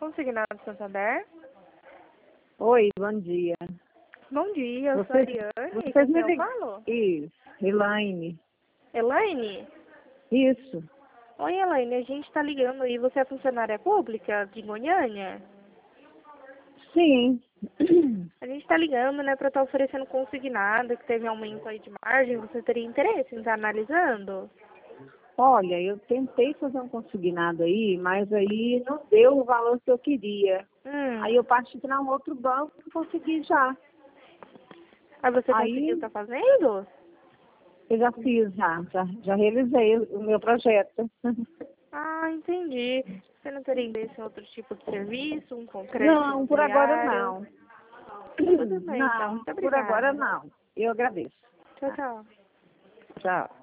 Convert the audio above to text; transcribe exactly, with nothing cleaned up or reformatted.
Consignado Santander. Oi, bom dia. Bom dia, eu Vocês, sou a Ariane. vocês Com me quem eu lig... falo? Isso, Elaine. Elaine? Isso. Oi, Elaine, a gente está ligando aí. Você é funcionária pública de Goiânia? Sim. A gente está ligando, né, para estar oferecendo consignado, que teve aumento aí de margem. Você teria interesse em estar analisando? Olha, eu tentei fazer um consignado aí, mas aí não deu o valor que eu queria. Hum. Aí eu parti para um outro banco e consegui já. Aí você Aí conseguiu estar fazendo? eu já fiz, já, já, já realizei o meu projeto. Ah, entendi. Você não teria interesse em outro tipo de serviço, um concreto Não, por agora imobiliário? não. Tudo bem, então. Não, Muito por agora obrigada. não. Eu agradeço. Tchau, tchau. Tchau.